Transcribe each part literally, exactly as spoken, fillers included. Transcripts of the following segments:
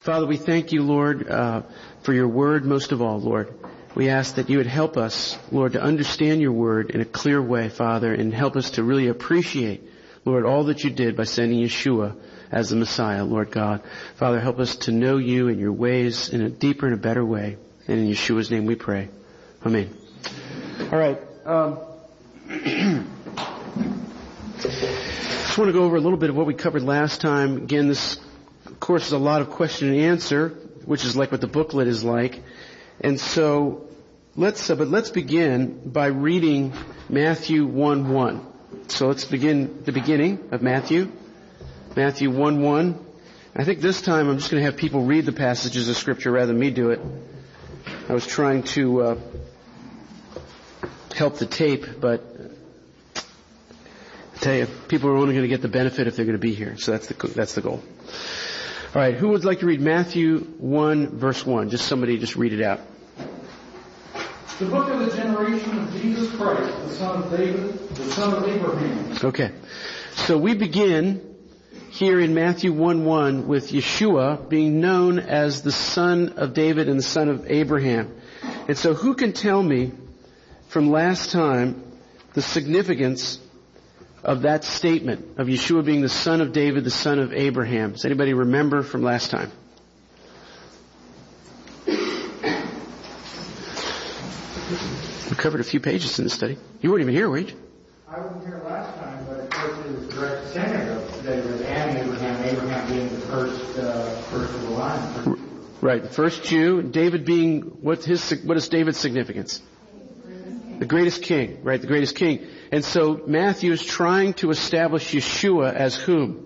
Father, we thank you, Lord, uh, for your word most of all, Lord. We ask that you would help us, Lord, to understand your word in a clear way, Father, and help us to really appreciate, Lord, all that you did by sending Yeshua as the Messiah, Lord God. Father, help us to know you and your ways in a deeper and a better way. And in Yeshua's name we pray. Amen. All right. Um, just want to go over a little bit of what we covered last time. Again, this of course, is a lot of question and answer, which is like what the booklet is like. And so, let's, uh, but let's begin by reading Matthew one one. So let's begin the beginning of Matthew. Matthew one one. I think this time I'm just going to have people read the passages of Scripture rather than me do it. I was trying to uh, help the tape, but I tell you, people are only going to get the benefit if they're going to be here. So that's the that's the goal. All right, who would like to read Matthew one, verse one? Just somebody just read it out. The book of the generation of Jesus Christ, the son of David, the son of Abraham. Okay, so we begin here in Matthew one one with Yeshua being known as the son of David and the son of Abraham. And so who can tell me from last time the significance of that statement of Yeshua being the son of David, the son of Abraham? Does anybody remember from last time? We covered a few pages in the study. You weren't even here, were you? I wasn't here last time, but of course it was direct descendant of David and Abraham, Abraham being the first, uh, first of the line. First. Right, the first Jew, David being, what his, what is David's significance? The greatest king, right, the greatest king. And so Matthew is trying to establish Yeshua as whom?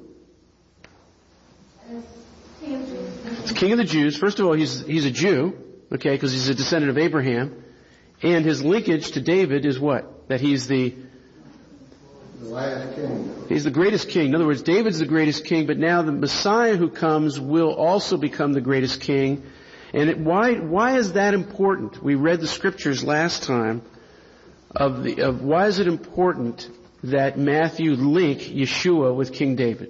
It's King of the Jews. First of all, he's he's a Jew, okay, because he's a descendant of Abraham. And his linkage to David is what? That he's the... The last king. He's the greatest king. In other words, David's the greatest king, but now the Messiah who comes will also become the greatest king. And it, why why is that important? We read the scriptures last time. Of the, of why is it important that Matthew link Yeshua with King David?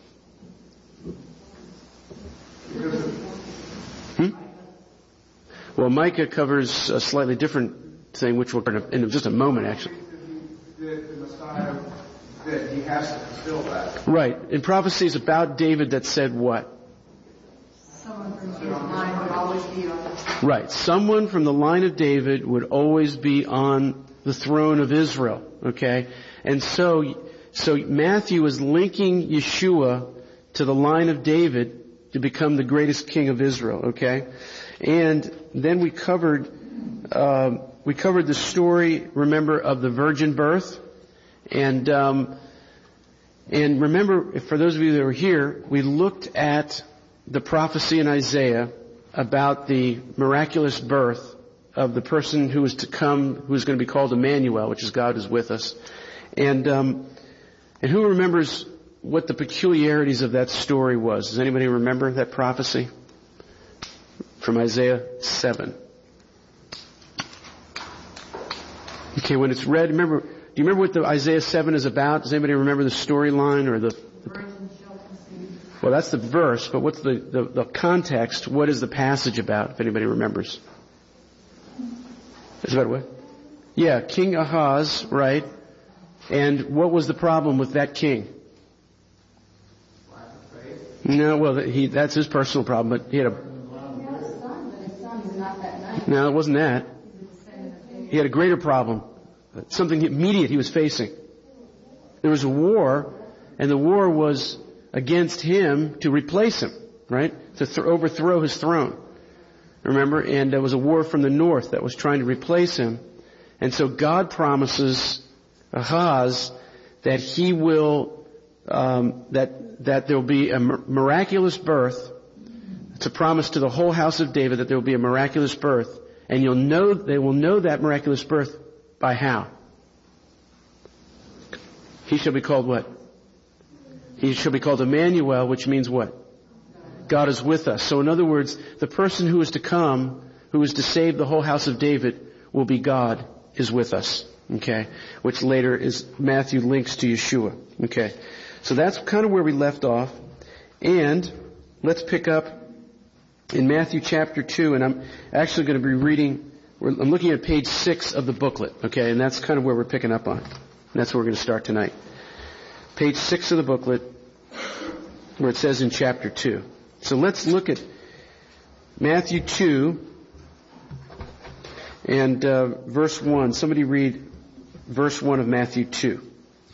Hmm? Well, Micah covers a slightly different thing, which we'll cover in just a moment, actually. The, the Messiah, that he has to fulfill that. Right. In prophecies about David that said what? Someone from his line would always be on. Right. Someone from the line of David would always be on the throne of Israel, okay? And so, so Matthew is linking Yeshua to the line of David to become the greatest king of Israel, okay? And then we covered, um, we covered the story, remember, of the virgin birth. And, um, and remember, for those of you that were here, we looked at the prophecy in Isaiah about the miraculous birth of the person who is to come, who is going to be called Emmanuel, which is God is with us. And um, and who remembers what the peculiarities of that story was? Does anybody remember that prophecy from Isaiah seven? Okay, when it's read, remember, do you remember what the Isaiah seven is about? Does anybody remember the storyline or the... the well, that's the verse, but what's the, the, the context? What is the passage about, if anybody remembers? Is that what? Yeah, King Ahaz, right? And what was the problem with that king? Lack of faith. No, well, he, that's his personal problem, but he had a... No, it wasn't that. He had a greater problem. Something immediate he was facing. There was a war, and the war was against him to replace him, right? To th- overthrow his throne. Remember? And there was a war from the north that was trying to replace him. And so God promises Ahaz that he will, um, that, that there will be a miraculous birth. It's a promise to the whole house of David that there will be a miraculous birth. And you'll know, they will know that miraculous birth by how? He shall be called what? He shall be called Emmanuel, which means what? God is with us. So in other words, the person who is to come, who is to save the whole house of David, will be God is with us. Okay? Which later is, Matthew links to Yeshua. Okay? So that's kind of where we left off. And let's pick up in Matthew chapter two, and I'm actually going to be reading, I'm looking at page six of the booklet, okay, and that's kind of where we're picking up on. And that's where we're going to start tonight. Page six of the booklet, where it says in chapter two. So let's look at Matthew two and uh, verse one. Somebody read verse one of Matthew two.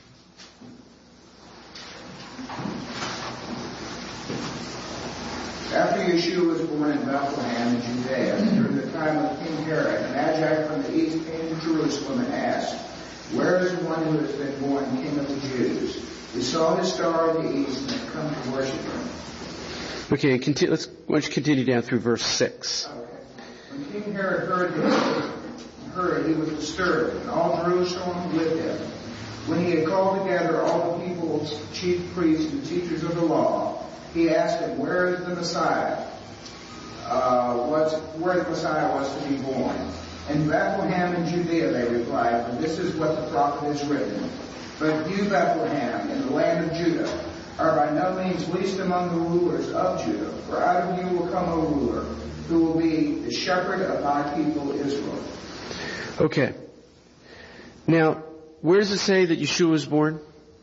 After Yeshua was born in Bethlehem in Judea, during the time of King Herod, Magi from the east came to Jerusalem and asked, "Where is the one who has been born King of the Jews? We saw his star in the east and have come to worship him." Okay, continue, let's why don't you continue down through verse six. Okay. When King Herod heard this, heard he was disturbed, and all Jerusalem with him. When he had called together all the people's chief priests and teachers of the law, he asked them, "Where is the Messiah? Uh, what's, where the Messiah was to be born?" "In Bethlehem in Judea," they replied, "for this is what the prophet has written. But you, Bethlehem, in the land of Judah, are by no means least among the rulers of Judah, for out of you will come a ruler who will be the shepherd of my people Israel." Okay. Now, where does it say that Yeshua was born?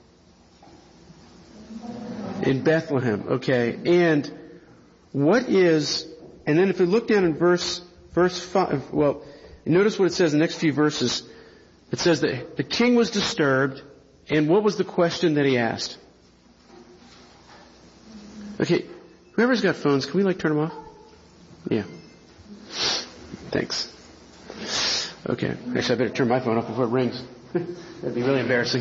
In Bethlehem. Okay. And what is, and then if we look down in verse, verse five, well, notice what it says in the next few verses. It says that the king was disturbed, and what was the question that he asked? Okay. Whoever's got phones, can we like turn them off? Yeah. Thanks. Okay. Actually, I better turn my phone off before it rings. That'd be really embarrassing.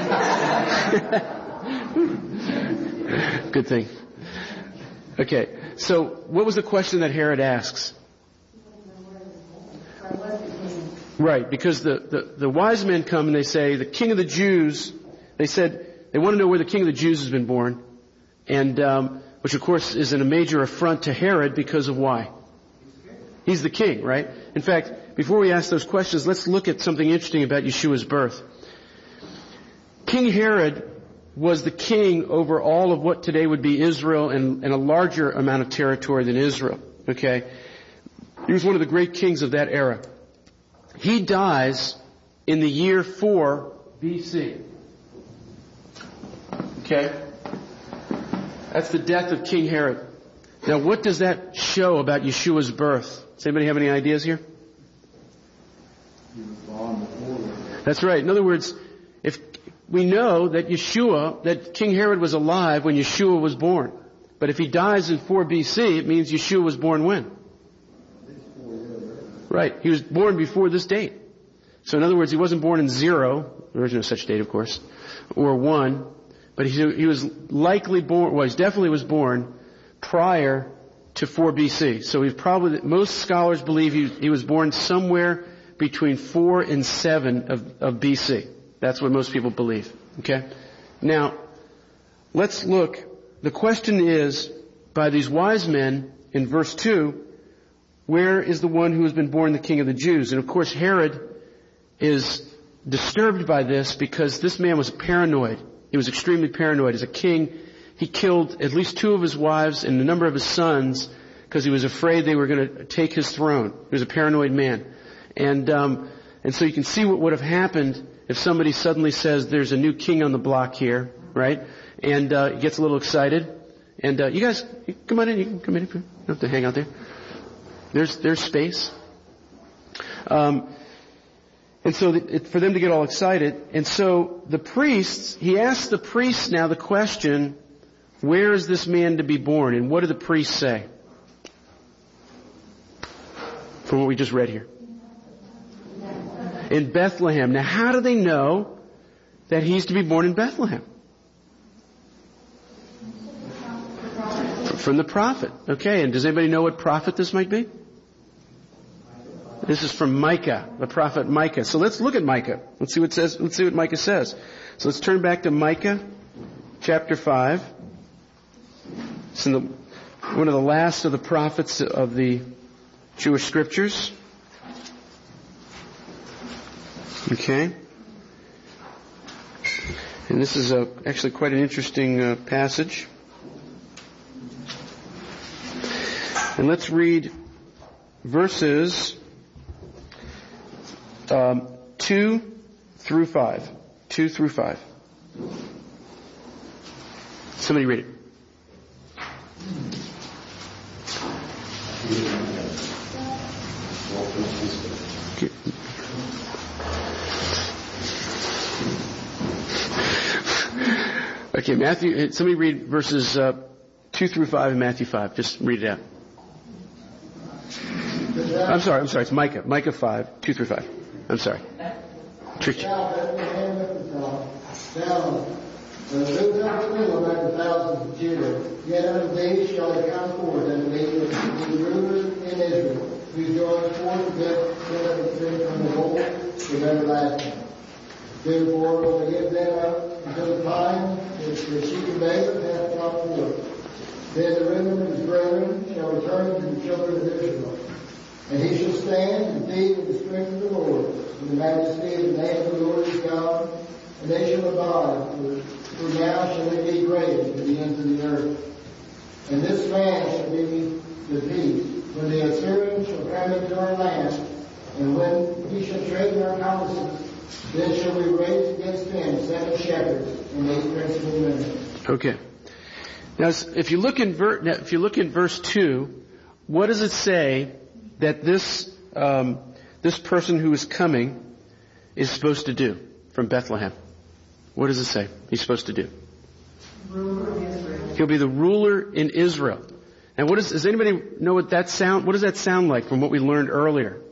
Good thing. Okay. So, what was the question that Herod asks? Right, because the, the, the wise men come and they say, the king of the Jews, they said, they want to know where the king of the Jews has been born. And, um, which of course is in a major affront to Herod because of why? He's the king, right? In fact, before we ask those questions, let's look at something interesting about Yeshua's birth. King Herod was the king over all of what today would be Israel and, and a larger amount of territory than Israel. Okay? He was one of the great kings of that era. He dies in the year four B C. Okay? That's the death of King Herod. Now what does that show about Yeshua's birth? Does anybody have any ideas here? He was born before. That's right. In other words, if we know that Yeshua, that King Herod was alive when Yeshua was born. But if he dies in four B C, it means Yeshua was born when? Right. He was born before this date. So in other words, he wasn't born in zero. There is no such date, of course. Or one. But he, he was likely born, well, he definitely was born prior to four B C. So he's probably, most scholars believe he, he was born somewhere between four and seven of, of B C. That's what most people believe. Okay? Now, let's look. The question is, by these wise men, in verse two, where is the one who has been born the king of the Jews? And of course, Herod is disturbed by this because this man was paranoid. He was extremely paranoid. As a king, he killed at least two of his wives and a number of his sons because he was afraid they were going to take his throne. He was a paranoid man. And, um, and so you can see what would have happened if somebody suddenly says there's a new king on the block here, right? And, uh, he gets a little excited. And, uh, you guys, come on in, you can come in. You don't have to hang out there. There's, there's space. Um, and so the, it, for them to get all excited. And so the priests, he asks the priests now the question, where is this man to be born? And what do the priests say? From what we just read here. In Bethlehem. Now how do they know that he's to be born in Bethlehem? From the prophet. Okay, and does anybody know what prophet this might be? This is from Micah, the prophet Micah. So let's look at Micah. Let's see what it says. Let's see what Micah says. So let's turn back to Micah, chapter five. It's in the, one of the last of the prophets of the Jewish scriptures. Okay. And this is a, actually quite an interesting uh, passage. And let's read verses um, two through five. Two through five. Somebody read it. Okay. Okay, Matthew, somebody read verses uh, two through five in Matthew five. Just read it out. I'm sorry, I'm sorry, it's Micah. Micah five, two through five. I'm sorry. Tricked you. Thou, lift up the middle among the thousands of Judah, yet unto thee shall it come forth, and thee will be rulers in Israel, whose going forth benefit from the old to everlasting. Therefore will I give them up until the time which the sheep of David hath brought forth. Then the remnant of his brethren shall return to the children of Israel. And he shall stand and feed in the strength of the Lord, in the majesty of the name of the Lord his God, and they shall abide, for, for now shall they be great to the ends of the earth. And this man shall be the peace, when the Assyrians shall come into our land, and when he shall tread in our palaces, then shall we raise against him seven shepherds and eight principal men. Okay. Now, if you look in ver- now, if you look in verse two, what does it say that this um, this person who is coming is supposed to do from Bethlehem? What does it say he's supposed to do? Ruler of Israel. He'll be the ruler in Israel. And what is, does anybody know what that sound, what does that sound like from what we learned earlier?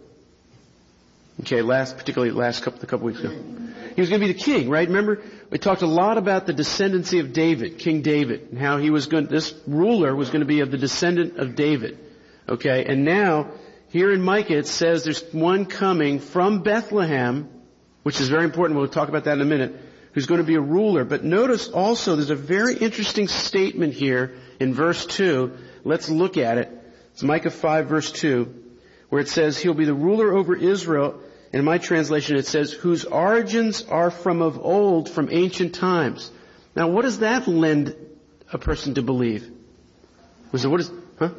Okay, last, particularly last couple, a couple weeks ago. He was going to be the king, right? Remember, we talked a lot about the descendancy of David, King David, and how he was going, this ruler was going to be of the descendant of David. Okay, and now, here in Micah it says there's one coming from Bethlehem, which is very important, we'll talk about that in a minute, who's going to be a ruler. But notice also there's a very interesting statement here in verse two. Let's look at it. It's Micah five verse two, where it says, he'll be the ruler over Israel. In my translation it says, whose origins are from of old, from ancient times. Now what does that lend a person to believe? Was it, what is, huh?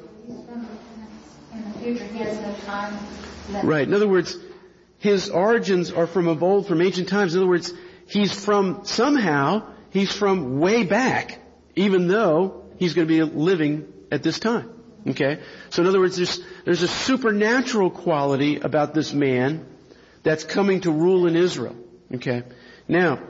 In the future, he has no time left. Right. In other words, his origins are from of old, from ancient times. In other words, he's from, somehow, he's from way back, even though he's going to be living at this time. Okay? So in other words, there's, there's a supernatural quality about this man that's coming to rule in Israel. Okay? Now,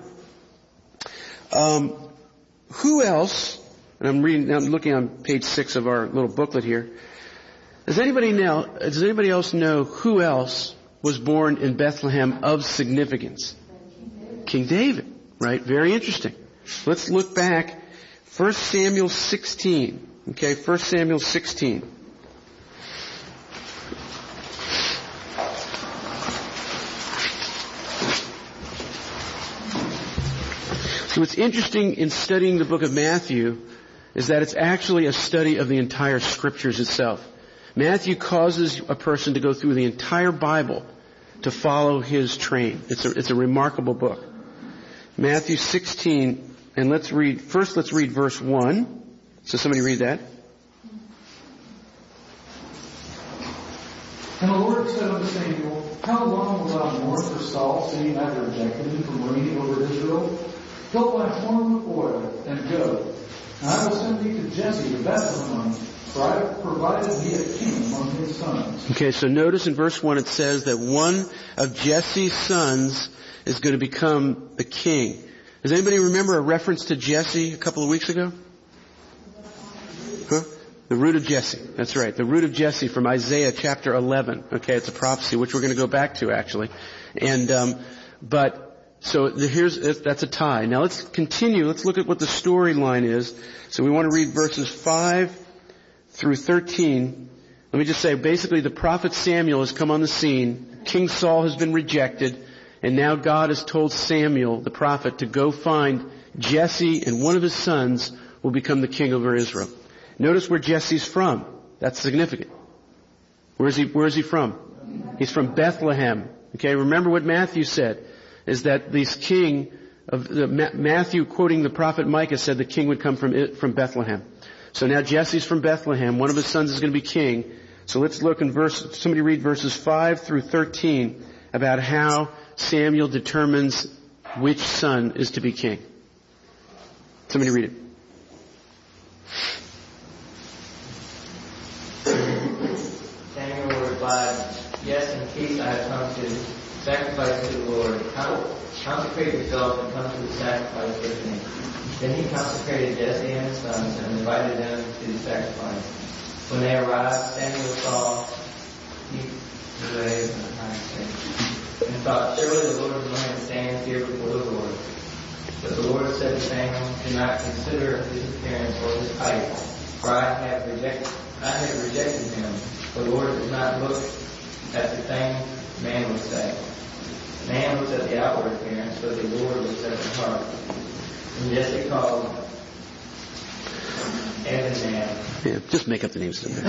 um, who else, and I'm reading, I'm looking on page six of our little booklet here. Does anybody know, does anybody else know who else was born in Bethlehem of significance? King David, right? Very interesting. Let's look back. First Samuel sixteen. Okay, First Samuel sixteen. So what's interesting in studying the book of Matthew is that it's actually a study of the entire scriptures itself. Matthew causes a person to go through the entire Bible to follow his train. It's a, it's a remarkable book. Matthew sixteen, and let's read, first let's read verse one. So somebody read that. And the Lord said unto Samuel, how long wilt thou mourn for Saul, seeing I have rejected him from reigning over Israel? Fill thy horn with oil, and go. And I will send thee to Jesse the Bethlehem, for I have provided thee a king among his sons. Okay, so notice in verse one it says that one of Jesse's sons is going to become the king. Does anybody remember a reference to Jesse a couple of weeks ago? Huh? The root of Jesse. That's right. The root of Jesse from Isaiah chapter eleven. Okay, it's a prophecy which we're going to go back to actually. And, um, but, so the, here's, that's a tie. Now let's continue. Let's look at what the storyline is. So we want to read verses five through thirteen. Let me just say, basically the prophet Samuel has come on the scene. King Saul has been rejected. And now God has told Samuel, the prophet, to go find Jesse, and one of his sons will become the king over Israel. Notice where Jesse's from. That's significant. Where is he, where is he from? He's from Bethlehem. Okay, remember what Matthew said, is that this king of the, Matthew, quoting the prophet Micah, said the king would come from, from Bethlehem. So now Jesse's from Bethlehem. One of his sons is going to be king. So let's look in verse, somebody read verses five through thirteen about how Samuel determines which son is to be king. Somebody read it. Samuel replied, "Yes, in peace I have come to sacrifice to the Lord. Consecrate yourself and come to the sacrifice with me." Then he consecrated Jesse and his sons and invited them to the sacrifice. When they arrived, Samuel saw he and thought, "Surely the Lord's man stands here before the Lord." But the Lord said to Samuel, "Do not consider his appearance or his height, for I have rejected, I have rejected him. The Lord does not look at the thing man would say. Man looks at the outward appearance, but the Lord looks at the heart." And Jesse called Abinadab. Yeah, just make up the names. and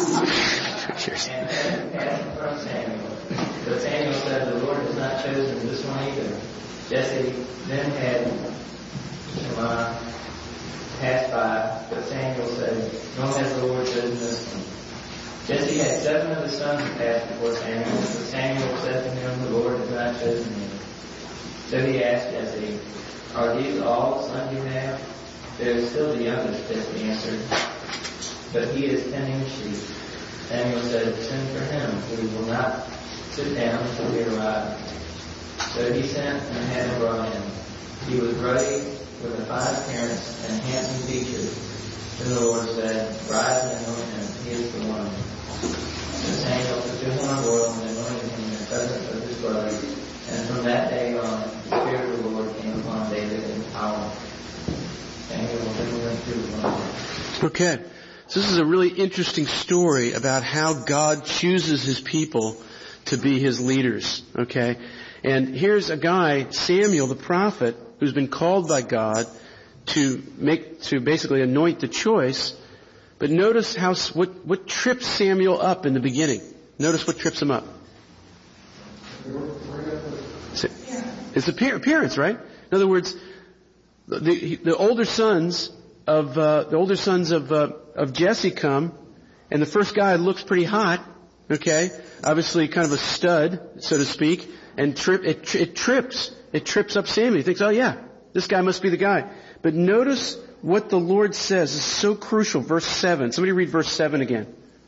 asked from Samuel. But Samuel said, "The Lord has not chosen this one either." Jesse then had Shammah pass by, but Samuel said, "Nor has the Lord chosen this one." Jesse had seven of his sons pass before Samuel, but Samuel said to him, "The Lord has not chosen him." So he asked Jesse, "Are these all the sons you have?" "There is still the youngest," Jesse answered, "but he is tending the sheep." Samuel said, "Send for him. We will not sit down until we arrive." So he sent and had him brought in. He was ruddy, with a fine appearance and handsome features. Then the Lord said, "Rise and anoint him. He is the one." So Samuel took the horn of oil and anointed him in the presence of his brothers. And from that day on, the Spirit of the Lord came upon David in power. Samuel then went to the Lord. Okay. So this is a really interesting story about how God chooses his people to be his leaders. Okay. And here's a guy, Samuel the prophet, who's been called by God to make, to basically anoint the choice. But notice how, what, what trips Samuel up in the beginning. Notice what trips him up. It's appearance, right? In other words, the, the older sons of, uh, the older sons of, uh, of Jesse come, and the first guy looks pretty hot, okay? Obviously kind of a stud, so to speak, and trip, it, it trips, it trips up Samuel. He thinks, oh yeah, this guy must be the guy. But notice what the Lord says is so crucial. Verse seven. Somebody read verse seven again.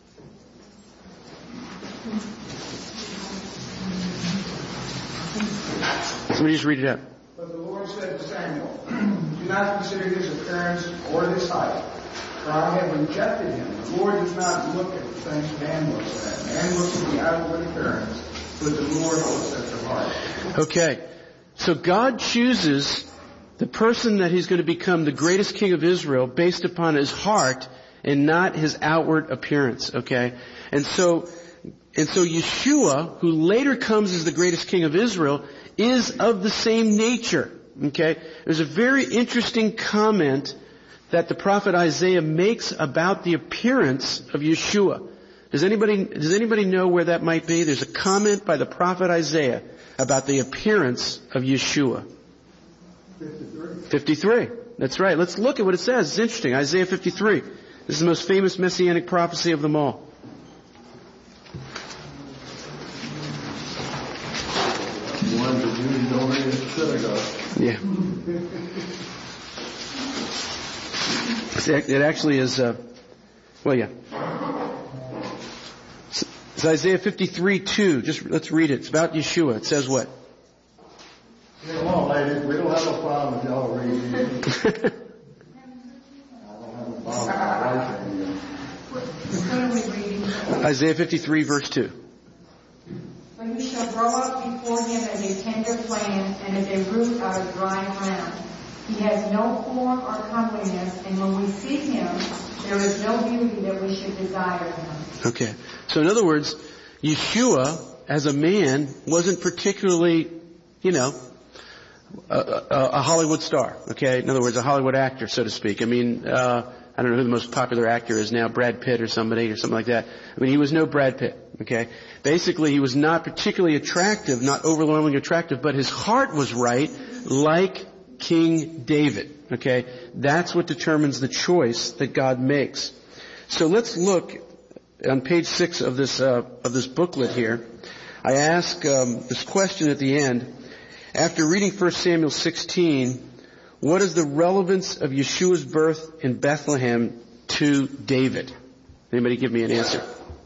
Somebody just read it out. But the Lord said to Samuel, "Do not consider his appearance or his height, for I have rejected him. The Lord does not look at the things man looks at. Man looks at the outward appearance, but the Lord looks at the heart." Okay. So God chooses the person that he's going to become the greatest king of Israel based upon his heart and not his outward appearance. Okay. And so, and so Yeshua, who later comes as the greatest king of Israel, is of the same nature. Okay. There's a very interesting comment that the prophet Isaiah makes about the appearance of Yeshua. Does anybody, does anybody know where that might be? There's a comment by the prophet Isaiah about the appearance of Yeshua. fifty-three. fifty-three. That's right. Let's look at what it says. It's interesting. Isaiah fifty-three. This is the most famous messianic prophecy of them all. One the Jews don't read in synagogue. Yeah. It actually is, uh, well, yeah. It's Isaiah fifty-three two. Just, let's read it. It's about Yeshua. It says what? Come on, ladies. We don't have a problem with y'all reading. I don't have a problem with What are we reading? Isaiah fifty-three verse two. "But you shall grow up before him as a tender plant and as a root out of dry ground. He has no form or comeliness, and when we see him, there is no beauty that we should desire him." Okay. So in other words, Yeshua, as a man, wasn't particularly, you know, a, a, a Hollywood star. Okay. In other words, a Hollywood actor, so to speak. I mean, uh, I don't know who the most popular actor is now, Brad Pitt or somebody or something like that. I mean, he was no Brad Pitt. Okay. Basically, he was not particularly attractive, not overwhelmingly attractive, but his heart was right, like King David. Okay? That's what determines the choice that God makes. So let's look on page six of this, uh, of this booklet here. I ask, um, this question at the end. After reading First Samuel sixteen, what is the relevance of Yeshua's birth in Bethlehem to David? Anybody give me an answer?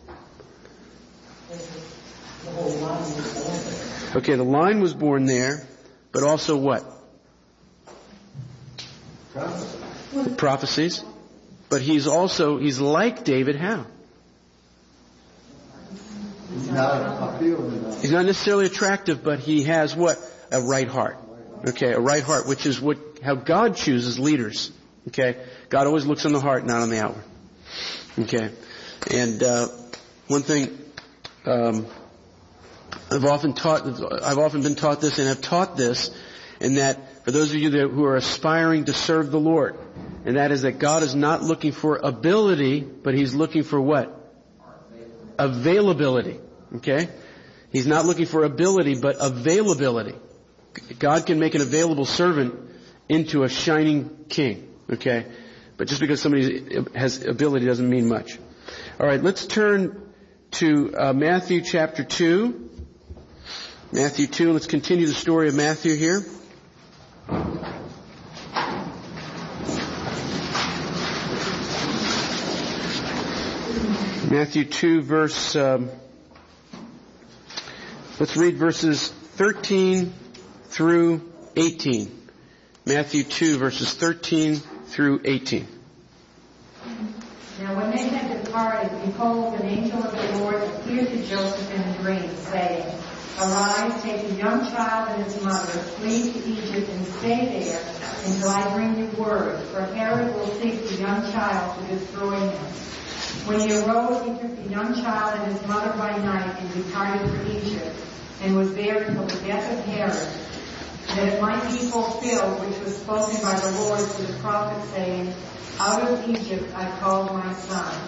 Okay, the line was born there, but also what? The prophecies. But he's also, he's like David, how? He's not appealing. He's not necessarily attractive, but he has what? A right heart. Okay, a right heart, which is what, how God chooses leaders. Okay? God always looks on the heart, not on the outward. Okay? And, uh, one thing, um, I've often taught, I've often been taught this and have taught this, and that for those of you that, who are aspiring to serve the Lord, and that is that God is not looking for ability, but He's looking for what? Availability. Okay? He's not looking for ability, but availability. God can make an available servant into a shining king. Okay? But just because somebody has ability doesn't mean much. Alright, let's turn to uh, Matthew chapter two. Matthew two, let's continue the story of Matthew here. Matthew two, verse, um, let's read verses thirteen through eighteen. Matthew two, verses thirteen through eighteen. Now when they had departed, behold, an angel of the Lord appeared to Joseph in a dream, saying, Arise, take a young child and his mother, flee to Egypt and stay there until I bring you word, for Herod will seek the young child to destroy him. When he arose, he took the young child and his mother by night and departed for Egypt, and was there until the death of Herod, that it might be fulfilled which was spoken by the Lord through the prophet, saying, Out of Egypt I called my son.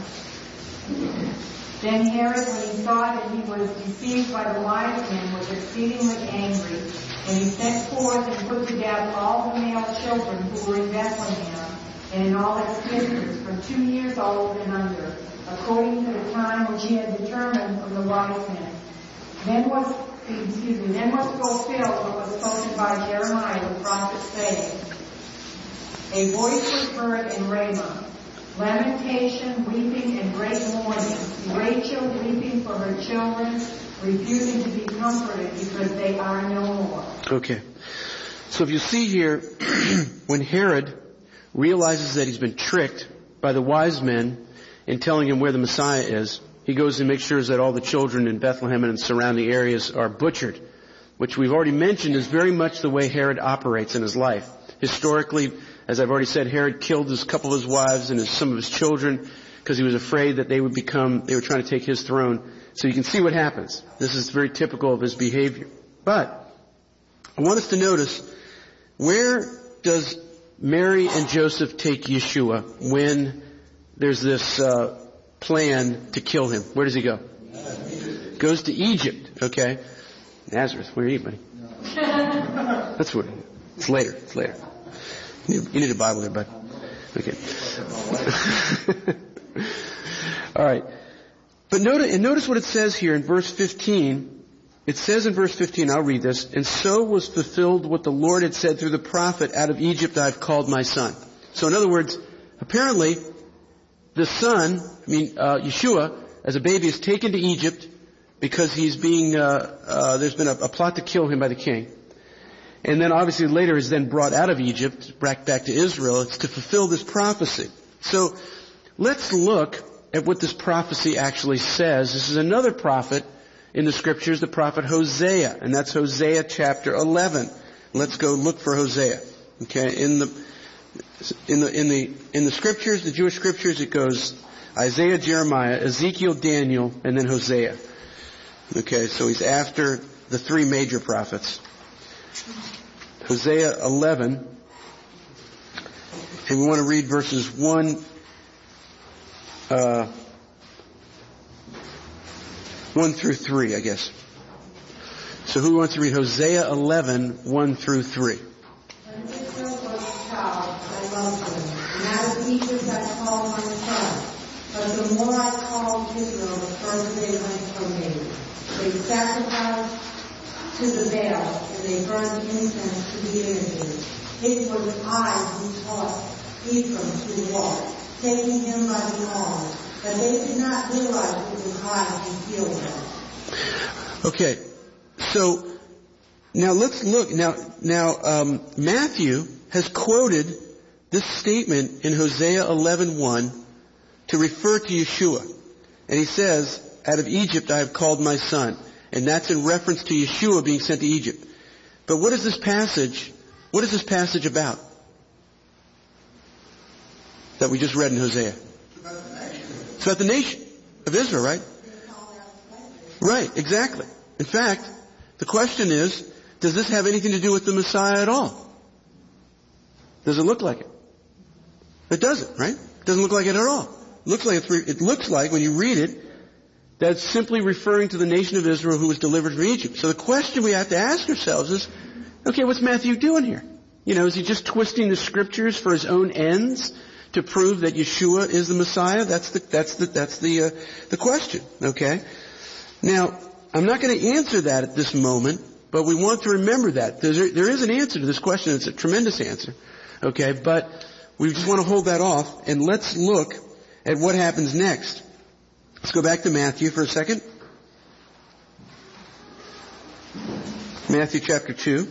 Then Herod, when he saw that he was deceived by the wise men, was exceedingly angry, and he sent forth and put to death all the male children who were in Bethlehem, and in all its districts, from two years old and under, according to the time which he had determined from the wise men. Then was, excuse me, then was fulfilled what was spoken by Jeremiah the prophet, saying, A voice was heard in Ramah, lamentation, weeping, and great mourning, Rachel weeping for her children, refusing to be comforted because they are no more. Okay. So if you see here, when Herod realizes that he's been tricked by the wise men in telling him where the Messiah is, he goes and makes sure that all the children in Bethlehem and surrounding areas are butchered, which we've already mentioned is very much the way Herod operates in his life. Historically, as I've already said, Herod killed his couple of his wives and his, some of his children because he was afraid that they would become, they were trying to take his throne. So you can see what happens. This is very typical of his behavior. But I want us to notice, where does Mary and Joseph take Yeshua when there's this uh, plan to kill him? Where does he go? Goes to Egypt. Okay. Nazareth, where are you, buddy? That's what. It's later. It's later. You need, you need a Bible there, bud. Okay. All right. But notice, and notice what it says here in verse fifteen. It says in verse fifteen, I'll read this, and so was fulfilled what the Lord had said through the prophet, out of Egypt I have called my son. So in other words, apparently, the son, I mean, uh, Yeshua, as a baby is taken to Egypt because he's being, uh, uh, there's been a, a plot to kill him by the king. And then obviously later is then brought out of Egypt, back, back to Israel. It's to fulfill this prophecy. So let's look at what this prophecy actually says. This is another prophet in the scriptures, the prophet Hosea, and that's Hosea chapter eleven. Let's go look for Hosea. Okay, in the in the in the in the scriptures, the Jewish scriptures, it goes Isaiah, Jeremiah, Ezekiel, Daniel, and then Hosea. Okay, so he's after the three major prophets. Hosea eleven, and we want to read verses one, uh, one through three, I guess. So who wants to read Hosea eleven, one through three? When Israel was a child, the more I called Israel, the further they went from me. They sacrificed to the Baal, and they burned incense to the images. It was I who taught Ephraim to walk, taking him by the arm, but they did not realize it was I who healed them. Okay, so now let's look. Now, now um, Matthew has quoted this statement in Hosea eleven one to refer to Yeshua, and he says, "Out of Egypt I have called my son," and that's in reference to Yeshua being sent to Egypt. But what is this passage? What is this passage about that we just read in Hosea? It's about the nation of Israel, right? Right, exactly. In fact, the question is, does this have anything to do with the Messiah at all? Does it look like it? It doesn't, right? It doesn't look like it at all. It looks like it's re- it looks like when you read it, that it's simply referring to the nation of Israel who was delivered from Egypt. So the question we have to ask ourselves is, okay, what's Matthew doing here? You know, is he just twisting the scriptures for his own ends to prove that Yeshua is the Messiah? That's the that's the that's the uh, the question. Okay. Now, I'm not going to answer that at this moment, but we want to remember that There's, there is an answer to this question. It's a tremendous answer. Okay, but we just want to hold that off, and let's look at what happens next. Let's go back to Matthew for a second. Matthew chapter two.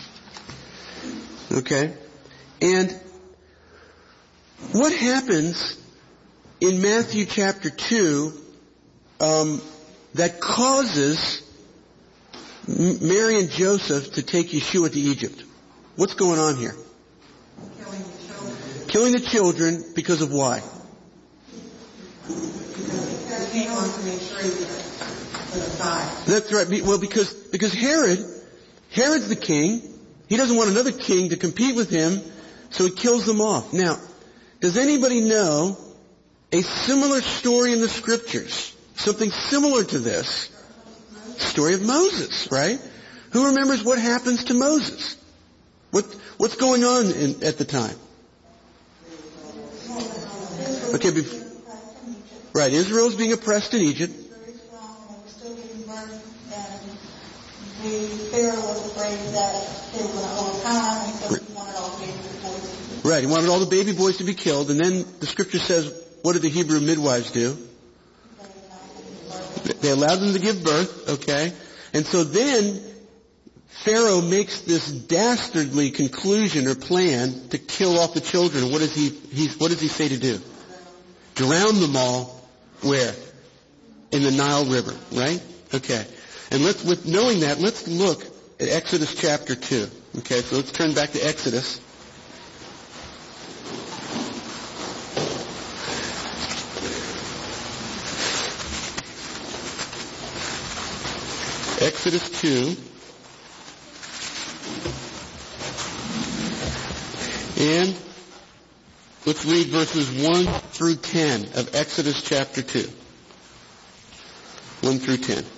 Okay. And what happens in Matthew chapter two um, that causes Mary and Joseph to take Yeshua to Egypt? What's going on here? Killing the children. Killing the children because of why? Because he wants to make sure he's the Messiah. That's right. Well, because because Herod, Herod's the king. He doesn't want another king to compete with him, so he kills them off. Now, does anybody know a similar story in the scriptures? Something similar to this? Story of Moses, right? Who remembers what happens to Moses? What what's going on in, at the time? Okay, bef- right. Israel's being oppressed in Egypt. Pharaoh was afraid that they were going to overcome, and so he wanted all the baby boys to be killed. Right, he wanted all the baby boys to be killed, and then the scripture says, what did the Hebrew midwives do? They allowed them to give birth, okay? And so then Pharaoh makes this dastardly conclusion or plan to kill off the children. What does he, he what does he say to do? Drown them all where? In the Nile River, right? Okay. And let's, with knowing that, let's look at Exodus chapter two. Okay, so let's turn back to Exodus. Exodus two. And let's read verses one through ten of Exodus chapter two. one through ten.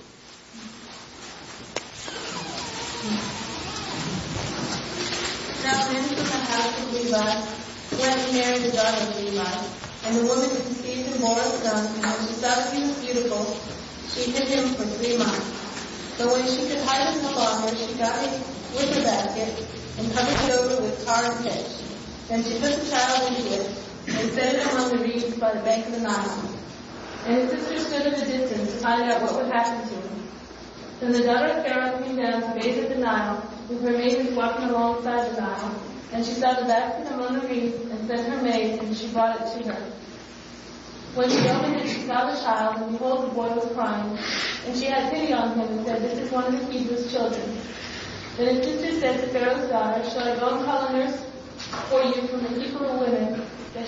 Now men from the house of Levi went and married the daughter of Levi. And the woman conceived and bore a son, and when she saw that he was beautiful, she hid him for three months. But when she could hide him no longer, she got him with her basket and covered it over with tar and pitch. Then she put the child into it and set it among the reeds by the bank of the Nile. And his sister stood at a distance to find out what would happen to him. Then the daughter of Pharaoh came down to bathe at the Nile, with her maidens walking alongside the Nile. And she saw the basket among the reeds, and sent her maid, and she brought it to her. When she opened it, she saw the child, and behold, the boy was crying. And she had pity on him, and said, "This is one of the Hebrews' children." Then his sister said to Pharaoh's daughter, "Shall I go and call a nurse for you from the Hebrew women?"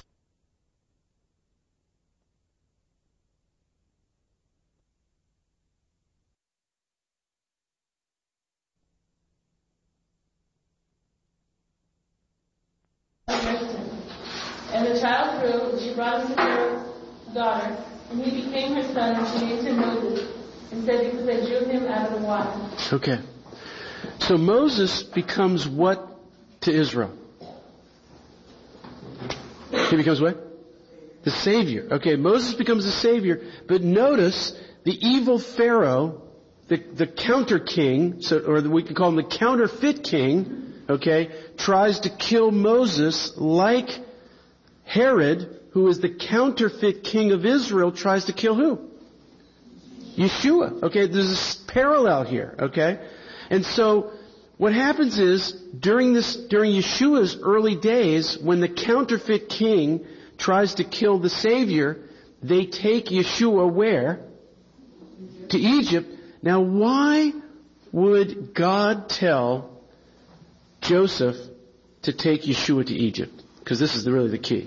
And the child grew, and she brought him to Pharaoh's daughter, and he became her son, and she named him Moses, and said, "Because I drew him out of the water." Okay. So Moses becomes what to Israel? He becomes what? The Savior. Okay, Moses becomes the Savior, but notice the evil Pharaoh, the, the counter king, so, or we can call him the counterfeit king, okay, tries to kill Moses like Herod, who is the counterfeit king of Israel, tries to kill who? Yeshua. Okay, there's this parallel here, okay? And so, what happens is, during this, during Yeshua's early days, when the counterfeit king tries to kill the Savior, they take Yeshua where? To Egypt. Now why would God tell Joseph to take Yeshua to Egypt? Because this is really the key.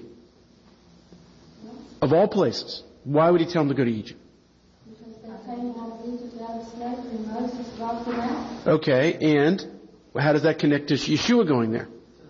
Of all places, why would he tell him to go to Egypt? Okay, and how does that connect to Yeshua going there?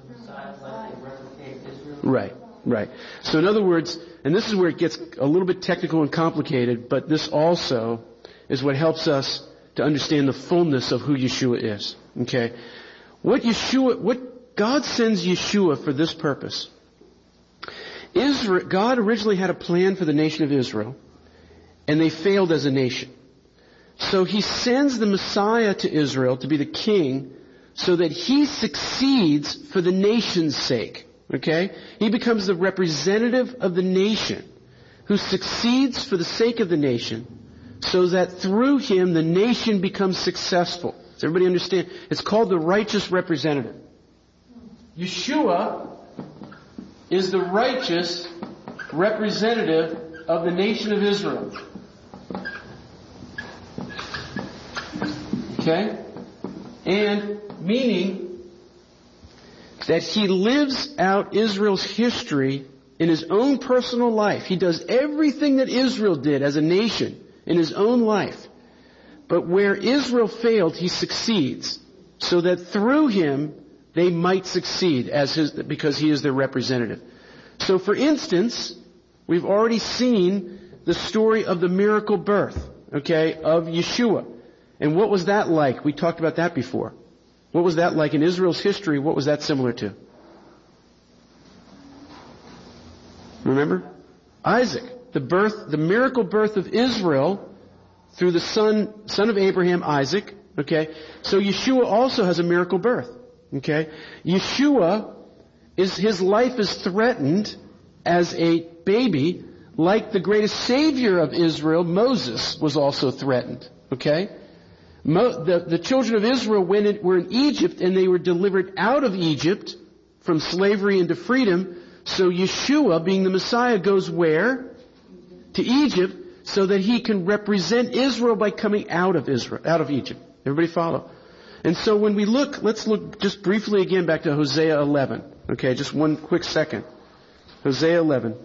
Right, right. So in other words, and this is where it gets a little bit technical and complicated, but this also is what helps us to understand the fullness of who Yeshua is. Okay? What Yeshua, what God sends Yeshua for this purpose. Israel, God originally had a plan for the nation of Israel, and they failed as a nation. So He sends the Messiah to Israel to be the king so that He succeeds for the nation's sake. Okay? He becomes the representative of the nation who succeeds for the sake of the nation so that through Him the nation becomes successful. Does everybody understand? It's called the righteous representative. Yeshua is the righteous representative of the nation of Israel. Okay? And meaning that He lives out Israel's history in His own personal life. He does everything that Israel did as a nation in His own life. But where Israel failed, He succeeds. So that through Him, they might succeed as his, because He is their representative. So for instance, we've already seen the story of the miracle birth, okay, of Yeshua. And what was that like? We talked about that before. What was that like in Israel's history? What was that similar to? Remember? Isaac. The birth, the miracle birth of Israel through the son, son of Abraham, Isaac. Okay? So Yeshua also has a miracle birth. Okay? Yeshua is, his life is threatened as a baby, like the greatest savior of Israel, Moses, was also threatened. Okay? Mo, the, the children of Israel went in, were in Egypt, and they were delivered out of Egypt from slavery into freedom. So Yeshua, being the Messiah, goes where? To Egypt, so that He can represent Israel by coming out of Israel, out of Egypt. Everybody follow? And so when we look, let's look just briefly again back to Hosea eleven. Okay, just one quick second. Hosea eleven.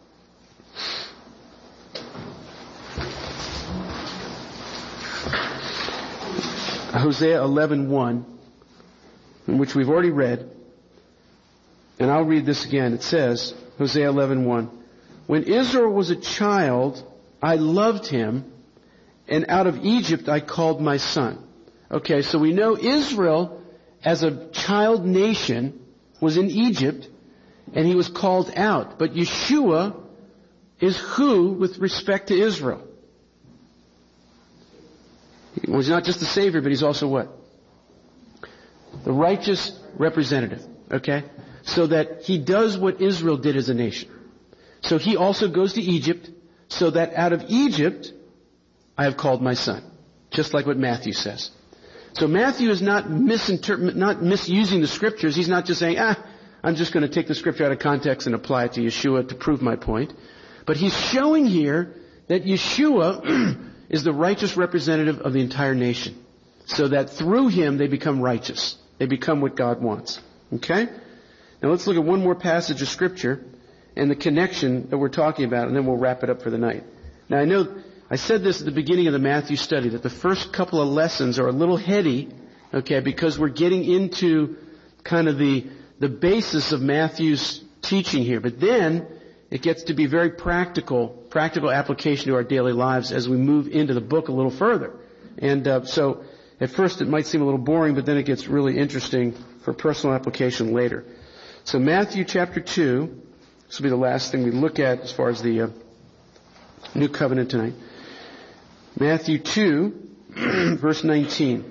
Hosea eleven one, in which we've already read. And I'll read this again. It says, Hosea eleven one, when Israel was a child, I loved him, and out of Egypt I called my son. Okay, so we know Israel, as a child nation, was in Egypt, and he was called out. But Yeshua is who with respect to Israel? Well, He's not just the Savior, but He's also what? The righteous representative. Okay? So that He does what Israel did as a nation. So He also goes to Egypt, so that out of Egypt I have called my son. Just like what Matthew says. So Matthew is not misinterpret, not misusing the Scriptures. He's not just saying, ah, I'm just going to take the Scripture out of context and apply it to Yeshua to prove my point. But he's showing here that Yeshua is the righteous representative of the entire nation. So that through Him they become righteous. They become what God wants. Okay? Now let's look at one more passage of Scripture and the connection that we're talking about, and then we'll wrap it up for the night. Now I know I said this at the beginning of the Matthew study, that the first couple of lessons are a little heady, okay, because we're getting into kind of the, the basis of Matthew's teaching here. But then it gets to be very practical, practical application to our daily lives as we move into the book a little further. And uh, so at first it might seem a little boring, but then it gets really interesting for personal application later. So Matthew chapter two, This will be the last thing we look at as far as the uh, New Covenant tonight. Matthew two, verse nineteen.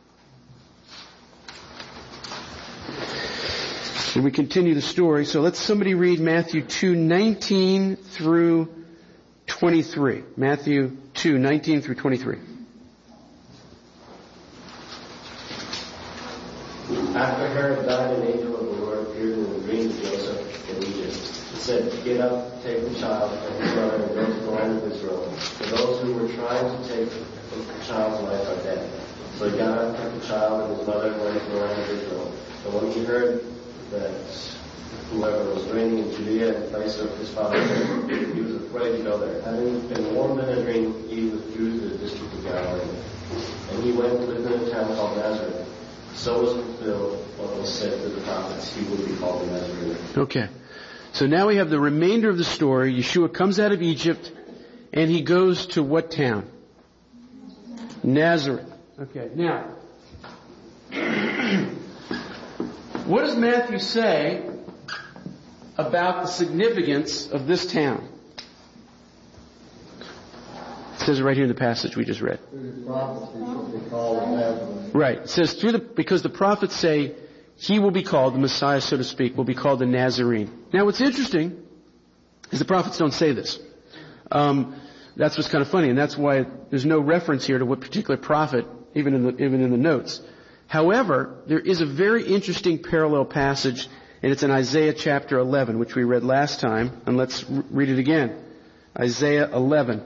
And we continue the story. So let's somebody read Matthew two, nineteen through twenty-three. Matthew two, nineteen through twenty-three. After Herod died, an angel of the Lord appeared in the dream to Joseph in Egypt. He said, "Get up, take the child and his mother and go to the land of Israel. For those who were trying to take the child's life are dead." So he got up, took the child and his mother and went to the land of Israel. And when he heard that whoever was reigning in Judea in place of his father, he was afraid to go there. Having been warned in a dream, he withdrew to the district of Galilee. And he went and lived in a town called Nazareth. So was fulfilled what was said to the prophets, he would be called a Nazarene. Okay. So now we have the remainder of the story. Yeshua comes out of Egypt, and he goes to what town? Nazareth. Okay, now, what does Matthew say about the significance of this town? It says it right here in the passage we just read. Right. It says through the because the prophets say he will be called, the Messiah, so to speak, will be called the Nazarene. Now, what's interesting is the prophets don't say this. Um, that's what's kind of funny, and that's why there's no reference here to what particular prophet, even in the even in the notes. However, there is a very interesting parallel passage, and it's in Isaiah chapter eleven, which we read last time, and let's r- read it again. Isaiah eleven.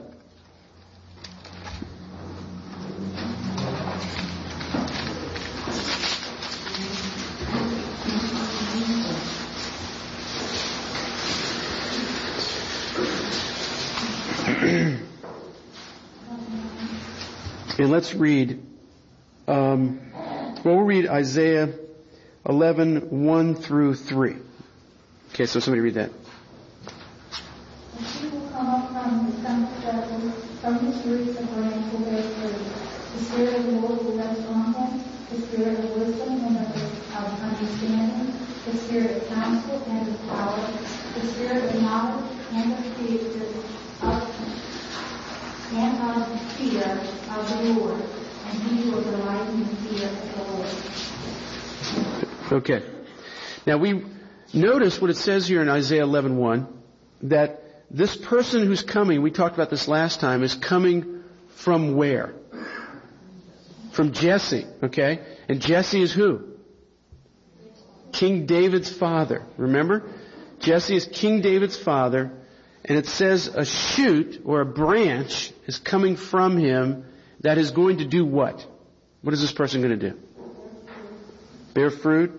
And let's read, um, well, we'll read Isaiah eleven, one through three. Okay, so somebody read that. And she will come up from the stump of Bethel, from his roots a branch will bear fruit. The Spirit of the Lord will rest on him, the Spirit of wisdom and of, of understanding, the Spirit of counsel and of power, the Spirit of knowledge and of fear, of and of fear of the Lord, and he will delight in the fear of the Lord. Okay. Now we notice what it says here in Isaiah eleven one, that this person who's coming, we talked about this last time, is coming from where? From Jesse, okay? And Jesse is who? King David's father. Remember? Jesse is King David's father. And it says a shoot or a branch is coming from him that is going to do what? What is this person going to do? Bear fruit?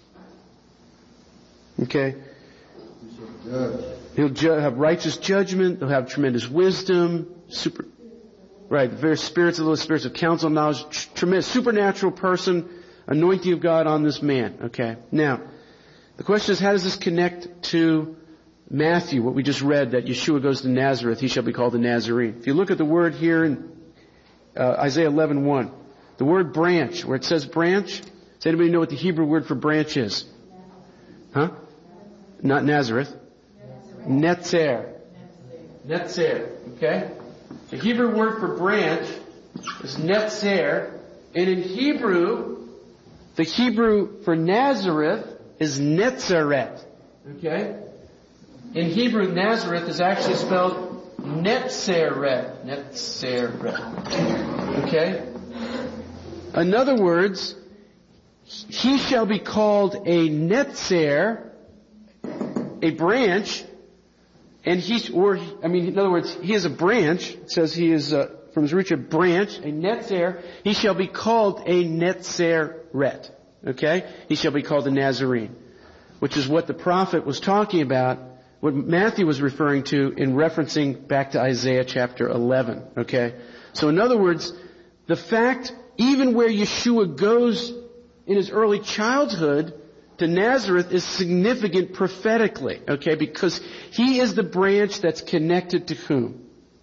Okay. He'll ju- have righteous judgment. He'll have tremendous wisdom. Super, right. The very spirits of the spirits of counsel, knowledge, tr- tremendous supernatural person, anointing of God on this man. Okay. Now, the question is, how does this connect to Matthew, what we just read, that Yeshua goes to Nazareth, he shall be called the Nazarene. If you look at the word here in uh, Isaiah eleven one, the word branch, where it says branch, does anybody know what the Hebrew word for branch is? Huh? Not Nazareth. Netzer. Netzer. Okay? The Hebrew word for branch is netzer, and in Hebrew, the Hebrew for Nazareth is Netzeret. Okay? In Hebrew, Nazareth is actually spelled Netzeret. Netzeret. Okay? In other words, he shall be called a Netzer, a branch, and he, or, I mean, in other words, he is a branch. It says he is, uh, from his root, a branch, a Netzer. He shall be called a Netzeret. Okay? He shall be called a Nazarene, which is what the prophet was talking about, what Matthew was referring to in referencing back to Isaiah chapter eleven. Okay? So in other words, the fact, even where Yeshua goes in his early childhood to Nazareth, is significant prophetically. Okay? Because he is the branch that's connected to whom?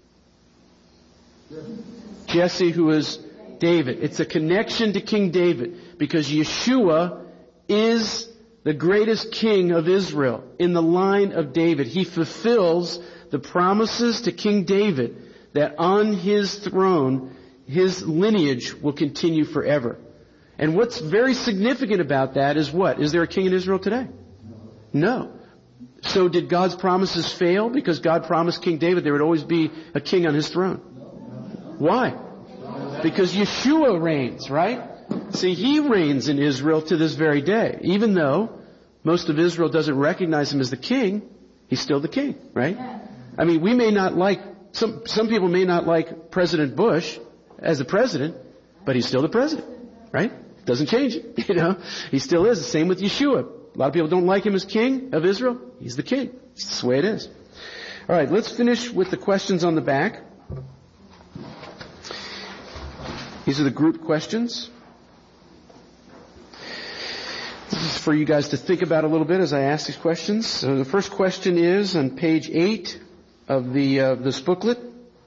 Jesse, who is David. It's a connection to King David, because Yeshua is the greatest king of Israel in the line of David. He fulfills the promises to King David that on his throne, his lineage will continue forever. And what's very significant about that is what? Is there a king in Israel today? No. So did God's promises fail because God promised King David there would always be a king on his throne? Why? Because Yeshua reigns, right? See, he reigns in Israel to this very day. Even though most of Israel doesn't recognize him as the king, he's still the king, right? I mean, we may not like, some, some people may not like President Bush as the president, but he's still the president, right? Doesn't change it, you know? He still is. The same with Yeshua. A lot of people don't like him as king of Israel. He's the king. It's the way it is. All right, let's finish with the questions on the back. These are the group questions. This is for you guys to think about a little bit as I ask these questions. So the first question is on page eight of the uh, this booklet.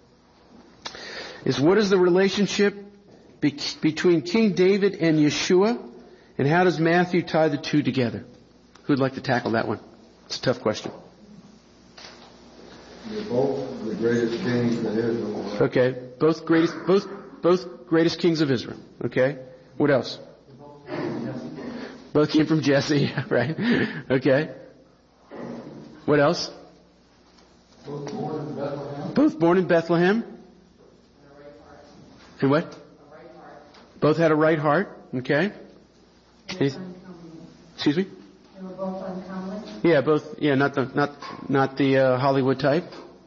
Is what is the relationship be- between King David and Yeshua, and how does Matthew tie the two together? Who'd like to tackle that one? It's a tough question. They're both the greatest kings in Israel. Okay, both greatest, both both greatest kings of Israel. Okay, what else? Both came from Jesse, right? Okay. What else? Both born in Bethlehem. Both born in Bethlehem. And what? Both had a right heart. Okay. Excuse me? They were both uncomely. Yeah, both. Yeah, not the not not the uh, Hollywood type.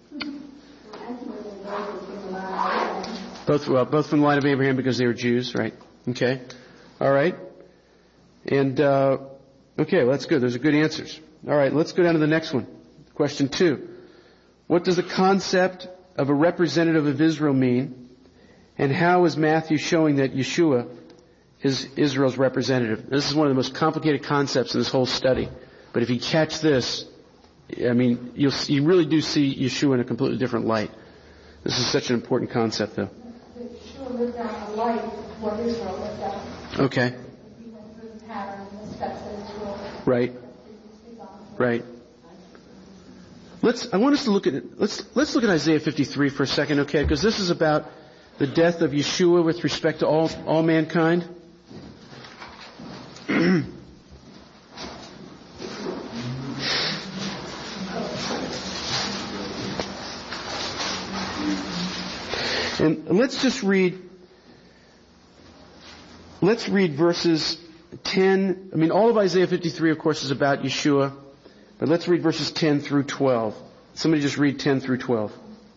Both well, both from the line of Abraham because they were Jews, right? Okay. All right. And uh, okay, well, that's good. Those are good answers. All right, let's go down to the next one. Question two: what does the concept of a representative of Israel mean, and how is Matthew showing that Yeshua is Israel's representative? This is one of the most complicated concepts in this whole study. But if you catch this, I mean, you'll, you really do see Yeshua in a completely different light. This is such an important concept, though. Yeshua lived out a life what Israel lived out. Okay. He went through the pattern and the steps that Israel Right. Right. Let's. I want us to look at it. Let's let's look at Isaiah fifty-three for a second, okay? Because this is about the death of Yeshua with respect to all all mankind. And let's just read. Let's read verses ten. I mean, all of Isaiah fifty-three, of course, is about Yeshua. But let's read verses ten through twelve. Somebody just read ten through twelve.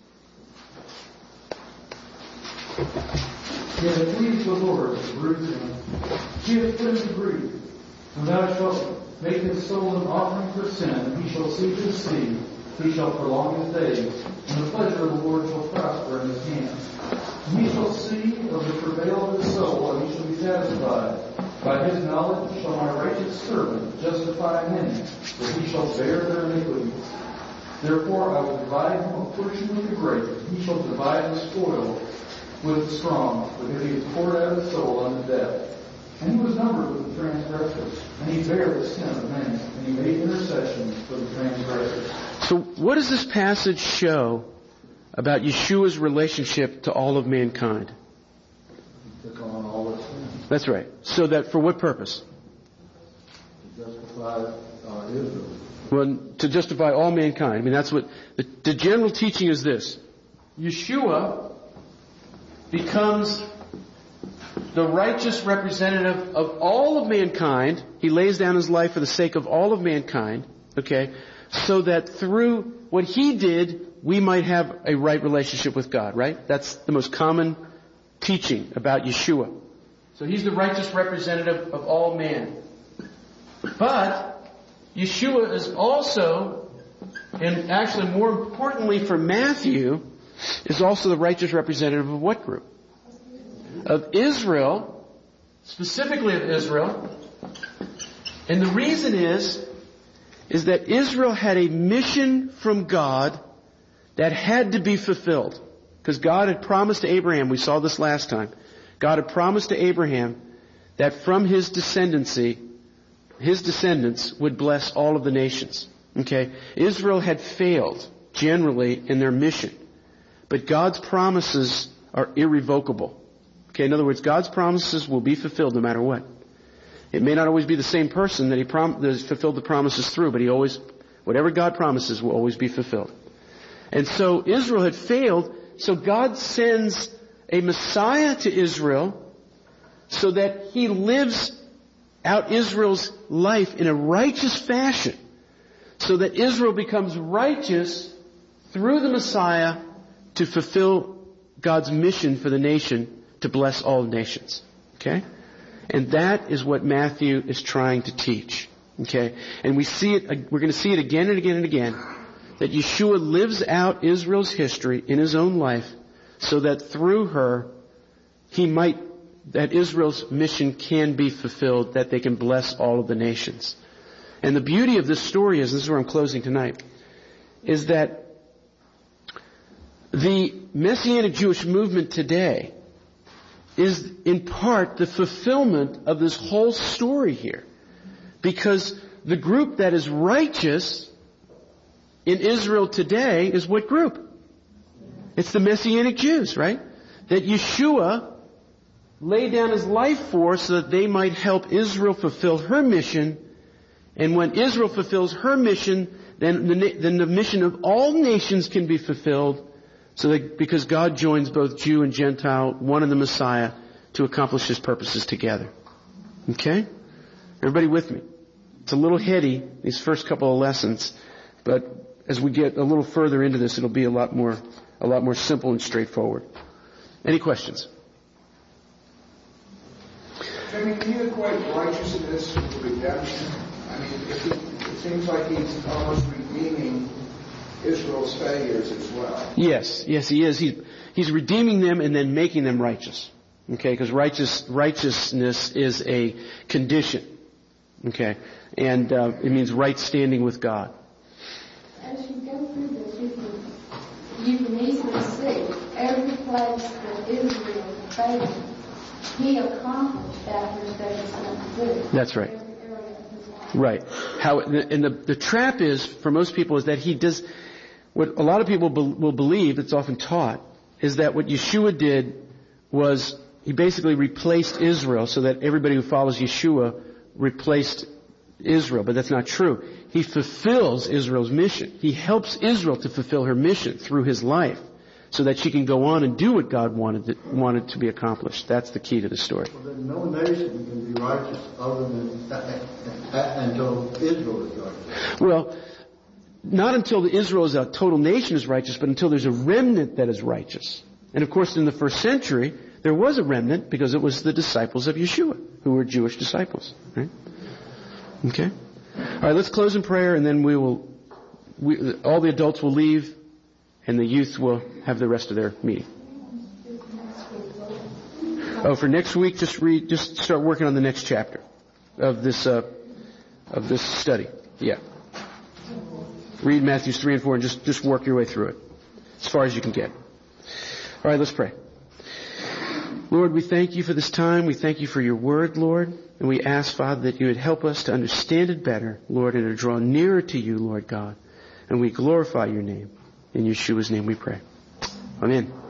Yet it pleased the Lord to bruise him. He has put him to grief. And thou shalt make his soul an offering for sin, and he shall see his seed. He shall prolong his days, and the pleasure of the Lord shall prosper in his hand. And he shall see of the travail of his soul, and he shall be satisfied. By his knowledge shall my righteous servant justify many, for he shall bear their iniquities. Therefore I will divide him a portion with the great. He shall divide the spoil with the strong, because he has poured out his soul unto death. And he was numbered with the transgressors, and he bare the sin of many, and he made intercession for the transgressors. So what does this passage show about Yeshua's relationship to all of mankind? Took on all its sins. That's right. So that for what purpose? To justify uh, Israel. Well, to justify all mankind. I mean, that's what the, the general teaching is. This: Yeshua becomes the righteous representative of all of mankind. He lays down his life for the sake of all of mankind. Okay, so that through what he did, we might have a right relationship with God. Right? That's the most common teaching about Yeshua. So he's the righteous representative of all man. But Yeshua is also, and actually more importantly for Matthew, is also the righteous representative of what group? Of Israel, specifically of Israel. And the reason is, is that Israel had a mission from God that had to be fulfilled. Because God had promised to Abraham, we saw this last time, God had promised to Abraham that from his descendancy, his descendants would bless all of the nations. Okay? Israel had failed generally in their mission. But God's promises are irrevocable. Okay, in other words, God's promises will be fulfilled no matter what. It may not always be the same person that he prom- that has fulfilled the promises through, but he always, whatever God promises will always be fulfilled. And so Israel had failed, so God sends a Messiah to Israel so that he lives out Israel's life in a righteous fashion, so that Israel becomes righteous through the Messiah to fulfill God's mission for the nation to bless all nations. Okay? And that is what Matthew is trying to teach. Okay? And we see it, we're going to see it again and again and again, that Yeshua lives out Israel's history in his own life so that through her, he might, that Israel's mission can be fulfilled, that they can bless all of the nations. And the beauty of this story is, this is where I'm closing tonight, is that the Messianic Jewish movement today is in part the fulfillment of this whole story here. Because the group that is righteous in Israel today is what group? It's the Messianic Jews, right? That Yeshua laid down his life for so that they might help Israel fulfill her mission. And when Israel fulfills her mission, then the, then the mission of all nations can be fulfilled. So that because God joins both Jew and Gentile, one in the Messiah, to accomplish his purposes together. Okay? Everybody with me? It's a little heady, these first couple of lessons, but as we get a little further into this, it'll be a lot more, a lot more simple and straightforward. Any questions? I mean, can you equate righteousness with redemption? I mean, if he, it seems like he's almost redeeming Israel's failures as well. Yes, yes, he is. He's, he's redeeming them and then making them righteous. Okay, because righteous, righteousness is a condition. Okay, and uh, it means right standing with God. As you go through this, you can, you can easily see every place that Israel failed, he accomplished that which they was going to do. That's right. Right. How and the the trap is for most people is that he does. What a lot of people be, will believe, it's often taught, is that what Yeshua did was he basically replaced Israel so that everybody who follows Yeshua replaced Israel. But that's not true. He fulfills Israel's mission. He helps Israel to fulfill her mission through his life so that she can go on and do what God wanted to, wanted to be accomplished. That's the key to the story. Well, then no nation can be righteous other than until Israel is righteous. Well, not until the Israel as a total nation is righteous, but until there's a remnant that is righteous. And of course, in the first century, there was a remnant because it was the disciples of Yeshua, who were Jewish disciples. Right? Okay? All right, let's close in prayer, and then we will, we, all the adults will leave, and the youth will have the rest of their meeting. Oh, for next week, just read, just start working on the next chapter of this, uh, of this study. Yeah. Read Matthew three and four and just, just work your way through it as far as you can get. All right, let's pray. Lord, we thank you for this time. We thank you for your word, Lord. And we ask, Father, that you would help us to understand it better, Lord, and to draw nearer to you, Lord God. And we glorify your name. In Yeshua's name we pray. Amen.